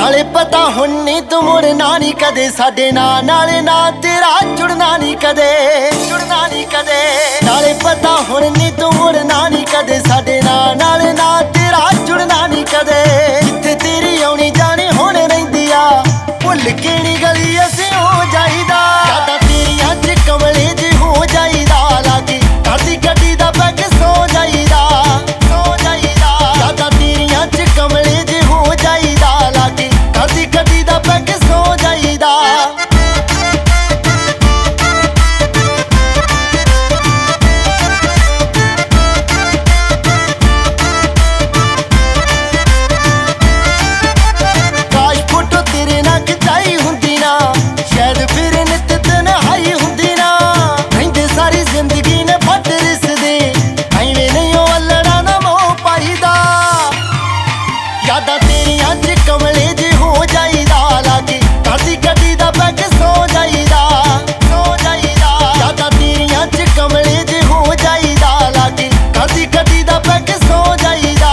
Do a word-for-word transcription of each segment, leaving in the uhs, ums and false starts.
नाले पता हुन्नी तू मुड़ना नी कदे साडे नाल, नाले ना तेरा जुड़ना नी कदे, जुड़ना नी कदे। नाले पता हुन्नी तू मुड़ना नी कदे साडे नाल, नाले ना तेरा जुड़ना नी कदे। जिथे तेरी आउणी जानी हुण रहिंदी आ, भुल के नी गली असीं हो जाईदा। यादां तेरियां च कमले जे हो जाईदा, लागे करदी गड्डी दा पैग सो जाईदा, सो जाईदा। यादां तेरियां च कमले जे हो जाईदा, लागे करदी गड्डी दा पैग सो जाईदा। काश फोटो तेरे नाल खिचाई हुंदी ना, शायद फिर नित तन्हाई हुंदी ना। रहिंदे सारी जिंदगी ने फट रिसदे, ऐवें नहीं ओ अल्लड़ा ना मोह पाईदा। यादां तेरियां च कमले जे हो जाईदा, लागे करदी गड्डी दा पैग सो जाईदा, सो जाईदा। यादां तेरियां च कमले जे हो जाईदा, लागे करदी गड्डी दा पैग सो जाईदा।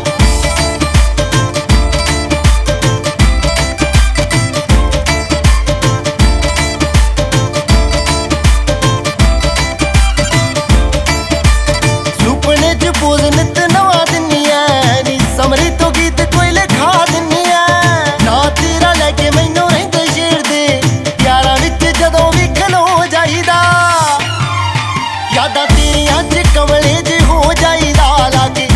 सुपने च पोज नित नवा दिन्नी ऐ, नी समरी तो गीत कोई लिखा दिन्नी ऐ। ना तेरा लैके मैनू रहिंदे छेड़दे, प्यारां विच जदों भी खलो जाईदा। यादां तेरियां च कमले जे हो जाईदा, लागे